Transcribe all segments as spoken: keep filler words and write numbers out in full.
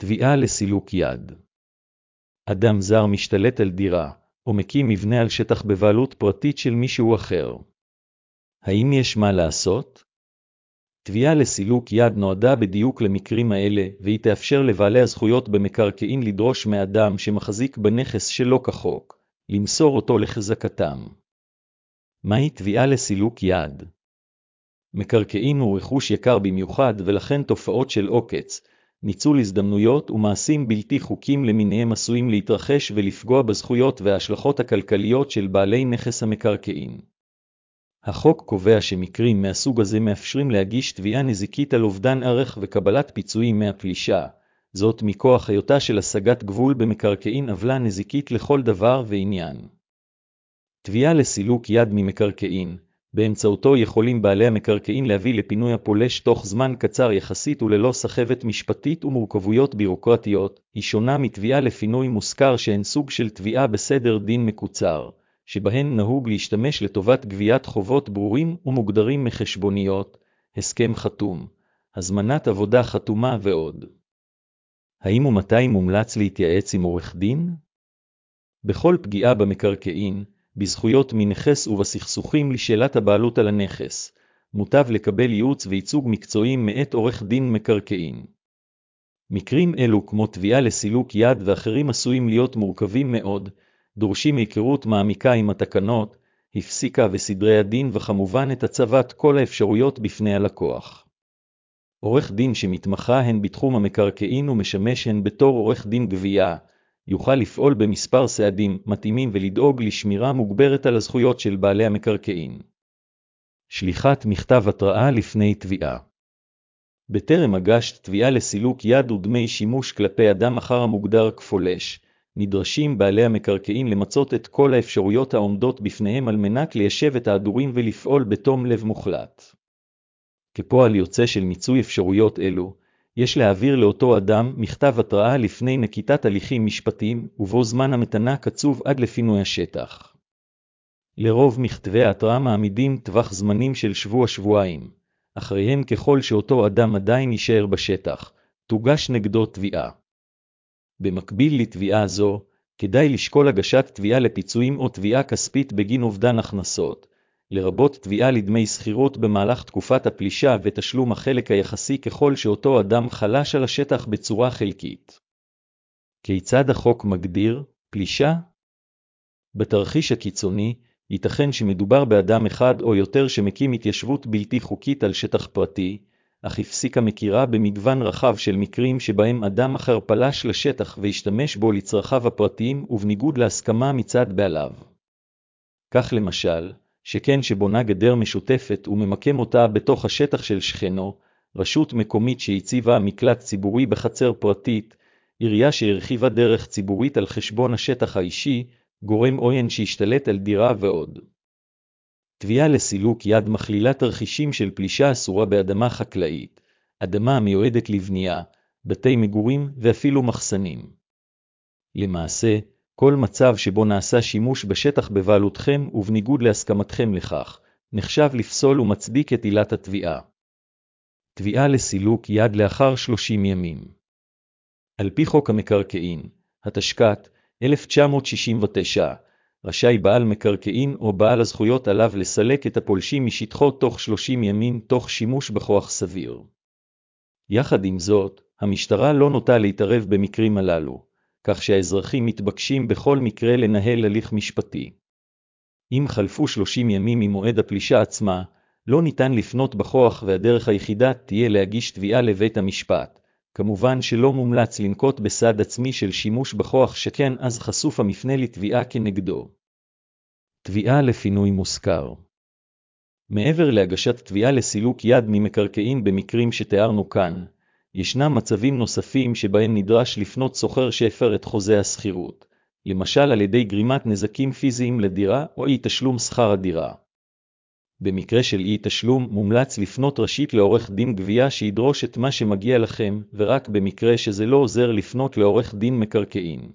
תביעה לסילוק יד. אדם זר משתלט על דירה, או מקים מבנה על שטח בבעלות פרטית של מישהו אחר. האם יש מה לעשות? תביעה לסילוק יד נועדה בדיוק למקרים האלה, והיא תאפשר לבעלי הזכויות במקרקעין לדרוש מאדם שמחזיק בנכס שלא כחוק, למסור אותו לחזקתם. מהי תביעה לסילוק יד? מקרקעין הוא רכוש יקר במיוחד, ולכן תופעות של עוקץ, ניצול הזדמנויות ומעשים בלתי חוקיים למיניהם עשויים להתרחש ולפגוע בזכויות וההשלכות הכלכליות של בעלי נכס המקרקעין. החוק קובע שמקרים מהסוג הזה מאפשרים להגיש תביעה נזיקית על אובדן ערך וקבלת פיצויים מהפלישה, זאת מכוח היותה של השגת גבול במקרקעין עוולה נזיקית לכל דבר ועניין. תביעה לסילוק יד ממקרקעין, באמצעותו יכולים בעלי המקרקעין להביא לפינוי הפולש תוך זמן קצר יחסית וללא סחבת משפטית ומורכבויות בירוקרטיות, היא שונה מתביעה לפינוי מושכר שהן סוג של תביעה בסדר דין מקוצר, שבהן נהוג להשתמש לטובת גביית חובות ברורים ומוגדרים מחשבוניות, הסכם חתום, הזמנת עבודה חתומה ועוד. האם ומתי מומלץ להתייעץ עם עורך דין? בכל פגיעה במקרקעין, בזכויות מנכס ובסכסוכים לשאלת הבעלות על הנכס, מוטב לקבל ייעוץ וייצוג מקצועי מאת עורך דין מקרקעין. מקרים אלו כמו תביעה לסילוק יד ואחרים עשויים להיות מורכבים מאוד, דורשים היכרות מעמיקה עם התקנות, הפסיקה וסדרי הדין וכמובן את הצבת כל האפשרויות בפני הלקוח. עורך דין שמתמחה הן בתחום המקרקעין ומשמש הן בתור עורך דין גבייה, יוכל לפעול במספר סעדים מתאימים ולדאוג לשמירה מוגברת על הזכויות של בעלי המקרקעין. שליחת מכתב התראה לפני תביעה. בטרם הגשת תביעה לסילוק יד ודמי שימוש כלפי אדם אחר המוגדר כפולש, נדרשים בעלי המקרקעין למצות את כל האפשרויות העומדות בפניהם על מנת ליישב את ההדורים ולפעול בתום לב מוחלט. כפועל יוצא של מיצוי אפשרויות אלו, יש להעביר לאותו אדם מכתב התראה לפני נקיטת הליכים משפטיים, ובו זמן המתנה קצוב עד לפינוי השטח. לרוב מכתבי ההתראה מעמידים טווח זמנים של שבוע-שבועיים, אחריהם ככל שאותו אדם עדיין יישאר בשטח, תוגש נגדו תביעה. במקביל לתביעה זו, כדאי לשקול הגשת תביעה לפיצויים או תביעה כספית בגין אובדן הכנסות, לרבות תביעה לדמי שכירות במהלך תקופת הפלישה ותשלום החלק היחסי ככל שאותו אדם חלש על השטח בצורה חלקית. כיצד החוק מגדיר פלישה? בתרחיש הקיצוני, ייתכן שמדובר באדם אחד או יותר שמקים התיישבות בלתי חוקית על שטח פרטי, אך הפסיקה מכירה במגוון רחב של מקרים שבהם אדם אחר פלש לשטח והשתמש בו לצרכיו הפרטיים ובניגוד להסכמה מצד בעליו. כך למשל, שכן שבונה גדר משותפת וממקם אותה בתוך השטח של שכנו, רשות מקומית שהציבה מקלט ציבורי בחצר פרטית, עירייה שהרחיבה דרך ציבורית על חשבון השטח האישי, גורם עוין שהשתלט על דירה ועוד. תביעה לסילוק יד מכלילה תרחישים של פלישה אסורה באדמה חקלאית, אדמה המיועדת לבנייה, בתי מגורים ואפילו מחסנים. למעשה, כל מצב שבו נעשה שימוש בשטח בבעלותכם ובניגוד להסכמתכם לכך, נחשב לפסול ומצדיק את עילת התביעה. תביעה לסילוק יד לאחר שלושים ימים. על פי חוק המקרקעין, התשכ"ט אלף תשע מאות שישים ותשע, רשאי בעל מקרקעין או בעל הזכויות עליו לסלק את הפולשים משטחו תוך שלושים ימים תוך שימוש בכוח סביר. יחד עם זאת, המשטרה לא נוטה להתערב במקרים הללו, כך שהאזרחים מתבקשים בכל מקרה לנהל הליך משפטי. אם חלפו שלושים ימים ממועד הפלישה עצמה, לא ניתן לפנות בכוח והדרך היחידה תהיה להגיש תביעה לבית המשפט. כמובן שלא מומלץ לנקוט בסעד עצמי של שימוש בכוח שכן אז חשוף המפנה לתביעה כנגדו. תביעה לפינוי מושכר. מעבר להגשת תביעה לסילוק יד ממקרקעין במקרים שתיארנו כאן, ישנם מצבים נוספים שבהם נדרש לפנות סוחר שהפר את חוזה השכירות, למשל על ידי גרימת נזקים פיזיים לדירה או אי תשלום שכר הדירה. במקרה של אי תשלום מומלץ לפנות ראשית לעורך דין גבייה שידרוש את מה שמגיע לכם, ורק במקרה שזה לא עוזר לפנות לעורך דין מקרקעין.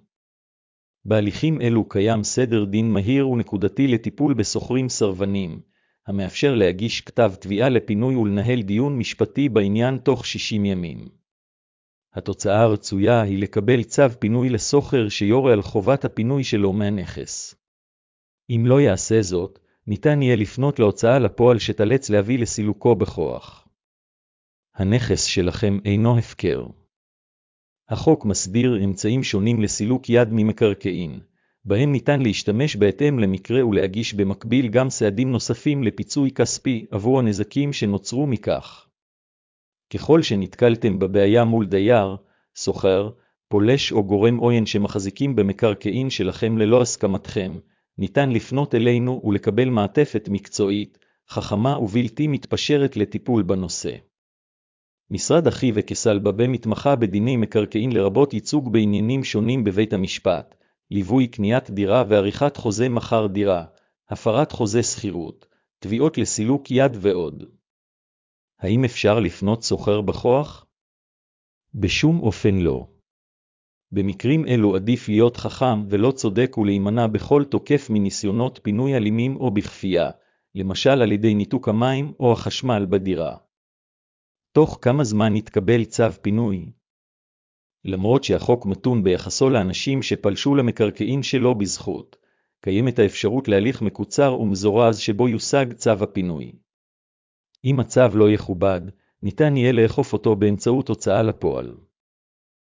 בהליכים אלו קיים סדר דין מהיר ונקודתי לטיפול בסוחרים סרבנים, המאפשר להגיש כתב תביעה לפינוי ולנהל דיון משפטי בעניין תוך שישים ימים. התוצאה הרצויה היא לקבל צו פינוי לסוחר שיורה על חובת הפינוי שלו מהנכס. אם לא יעשה זאת, ניתן יהיה לפנות להוצאה לפועל שתלץ להביא לסילוקו בכוח. הנכס שלכם אינו הפקר. החוק מסדיר אמצעים שונים לסילוק יד ממקרקעין, בהם ניתן להשתמש בהתאם למקרה ולהגיש במקביל גם סעדים נוספים לפיצוי כספי עבור הנזקים שנוצרו מכך. ככל שנתקלתם בבעיה מול דייר, סוחר, פולש או גורם עוין שמחזיקים במקרקעין שלכם ללא הסכמתכם, ניתן לפנות אלינו ולקבל מעטפת מקצועית, חכמה ובלתי מתפשרת לטיפול בנושא. משרד אחי וכסל בבה מתמחה בדיני מקרקעין לרבות ייצוג בעניינים שונים בבית המשפט, ליווי קניית דירה ועריכת חוזה מחר דירה, הפרת חוזה שכירות, תביעות לסילוק יד ועוד. האם אפשר לפנות סוחר בכוח? בשום אופן לא. במקרים אלו עדיף להיות חכם ולא צודק ולהימנע בכל תוקף מניסיונות פינוי אלימים או בכפייה, למשל על ידי ניתוק המים או החשמל בדירה. תוך כמה זמן יתקבל צו פינוי? למרות שהחוק מתון ביחסו לאנשים שפלשו למקרקעין שלא בזכות, קיימת האפשרות להליך מקוצר ומזורז שבו יושג צו הפינוי. אם הצו לא יכובד, ניתן יהיה לאכוף אותו באמצעות הוצאה לפועל.